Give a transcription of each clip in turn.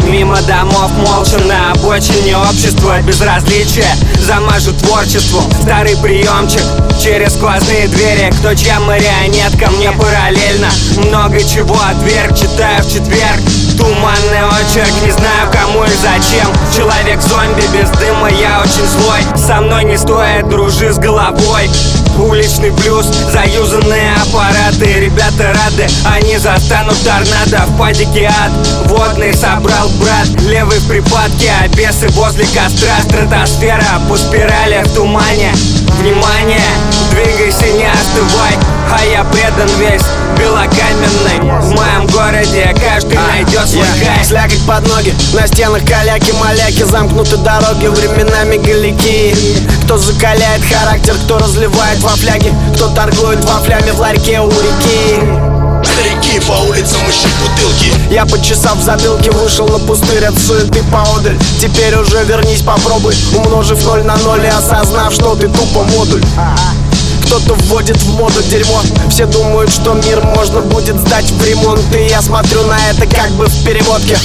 Мимо домов молча на обочине общества безразличия замажу творчеству. Старый приемчик через сквозные двери. Кто чья марионетка, мне параллельно. Много чего отверг, читаю в четверг. Туманный очерк, не знаю кому и зачем. Человек-зомби без дыма, я очень злой. Со мной не стоит, дружи с головой. Уличный блюз, заюзанные аппараты. Ребята рады, они застанут торнадо. В падике ад, водный собрал брат. Левый в припадке, а бесы возле костра. Стратосфера по спирали в тумане. Внимание, двигайся, не остывай. А я предан весь белокаменный. В моем городе каждый найдет свой кайф. Слякоть под ноги, на стенах каляки-маляки. Замкнуты дороги, временами галики. Кто закаляет характер, кто разливает во фляги, кто торгует вафлями в ларьке у реки. Старики по улицам ищут бутылки. Я, почесав в затылке, вышел на пустырь от суеты поодаль. Теперь уже вернись, попробуй, умножив 0 на 0 и осознав, что ты тупо модуль. Кто-то вводит в моду дерьмо. Все думают, что мир можно будет сдать в ремонт. И я смотрю на это как бы в переводке,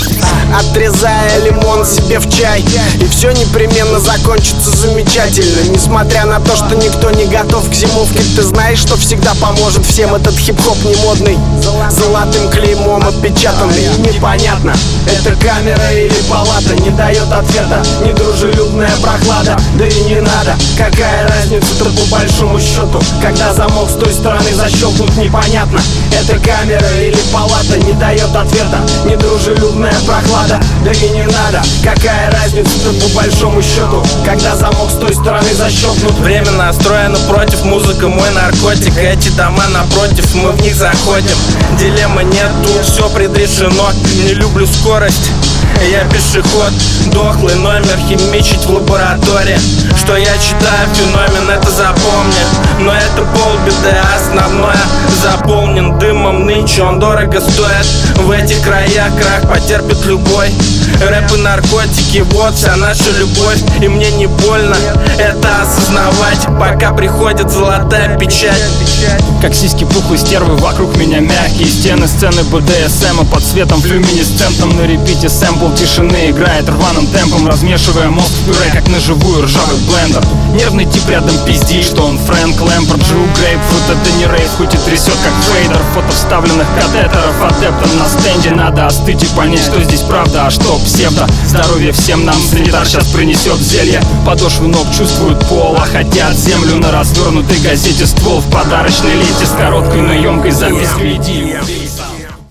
отрезая лимон себе в чай. И все непременно закончится замечательно. Несмотря на то, что никто не готов к зимовке. Ты знаешь, что всегда поможет всем этот хип-хоп не модный, золотым клеймом опечатанный. И непонятно, это камера или палата, не дает ответа недружелюбная прохлада. Да и не надо, какая разница-то по большому счету, когда замок с той стороны защелкнут, непонятно. Это камера или палата, не дает ответа недружелюбная прохлада. Да и не надо, какая разница-то по большому счету, когда замок с той стороны защелкнут. Время настроено против, музыка мой наркотик. Эти дома напротив, мы в них заходим. Дилеммы нет, тут все предрешено. Не люблю скорость, я пешеход. Дохлый номер химичить в лаборатории. Что я читаю, феномен, это запомни. Но это полбеды, основное заполнен дымом. Нынче он дорого стоит. В этих краях крах потерпит любой. Рэп и наркотики, вот вся наша любовь. И мне не больно это осознавать, пока приходит золотая печать. Как сиськи пухлой стервы, вокруг меня мягкие стены. Сцены БДСМа под светом флюминесцентом. На репите сэмпл тишины играет рваным темпом, размешивая мозг в пюре, как на живую ржавый блендер. Нервный тип рядом пиздит, что он Фрэнк Лэмпорт. Жру грейпфрут, это не рейв, хоть и трясет как фейдер. Фото вставленных катетеров адептом на стенде. Надо остыть и понять, что здесь правда, а что псевдо. Здоровье всем нам, санитар сейчас принесет зелье. Подошвы ног чувствуют пол, а хотят землю. На развернутой газете ствол в подарочной ленте с короткой, но емкой запиской. Иди